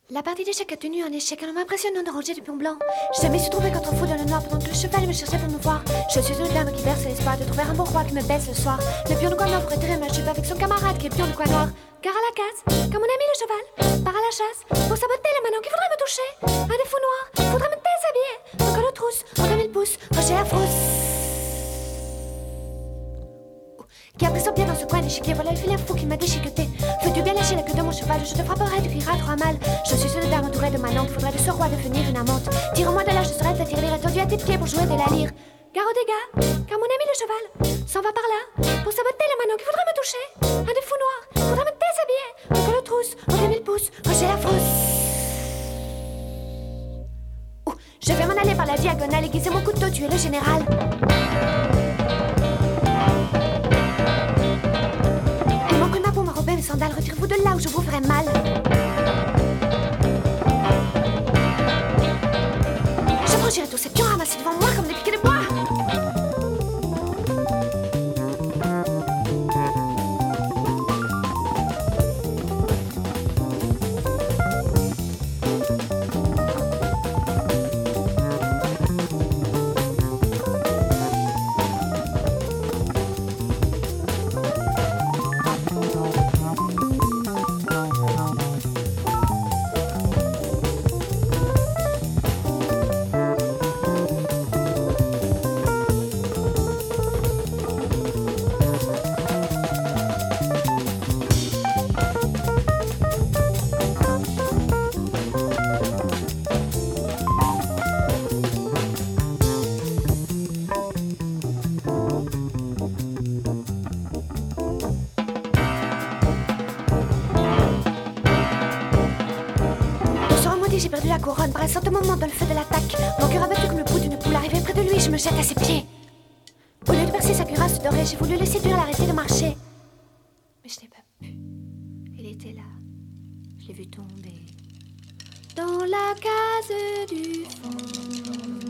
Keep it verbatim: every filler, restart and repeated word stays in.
La partie d'échecs a tenu un échec, un homme impressionnant de ranger du pion blanc. J'ai jamais su trouver contre fou dans le noir pendant que le cheval me cherchait pour me voir. Je suis une dame qui berce l'espoir de trouver un bon roi qui me baisse le soir. Le pion de coin noir pourrait tirer ma chute avec son camarade qui est pion de coin noir. Gare à la casse, comme mon ami le cheval, part à la chasse pour saboter la manon qui voudrait me toucher. Un défaut noir, faudrait me déshabiller. Un col aux trousses, en mille pouces, rocher la frousse. Qui a pris son pied dans ce coin d'échiquier, voilà le filet fou qui m'a déchiqueté. Veux-tu bien lâcher la queue de mon cheval, je te frapperai, tu crieras trop mal. Je suis une dame entourée de manants, qu'il faudrait de ce roi devenir une amante. Tire-moi de là, je serai ta tirelire étendue à tes pieds pour jouer de la lyre. Gare aux dégâts, car mon ami le cheval s'en va par là pour saboter la manon qui voudrait me toucher. Un des fous noirs, faudrait me déshabiller. Un col aux trousses, en mille pouces, rocher la frousse. Oh, je vais m'en aller par la diagonale, aiguiser mon couteau, tuer le général. Mes sandales, retirez-vous de là où je vous ferai mal. Je franchirai tous ces pions ramassés devant moi comme des piquets de bois. J'ai perdu la couronne par un certain moment dans le feu de l'attaque. Mon cœur abattu comme le pouls d'une poule. Arrivé près de lui, je me jette à ses pieds. Au lieu de percer sa cuirasse dorée, j'ai voulu le séduire, l'arrêter de marcher. Mais je n'ai pas pu. Il était là. Je l'ai vu tomber dans la case du fond.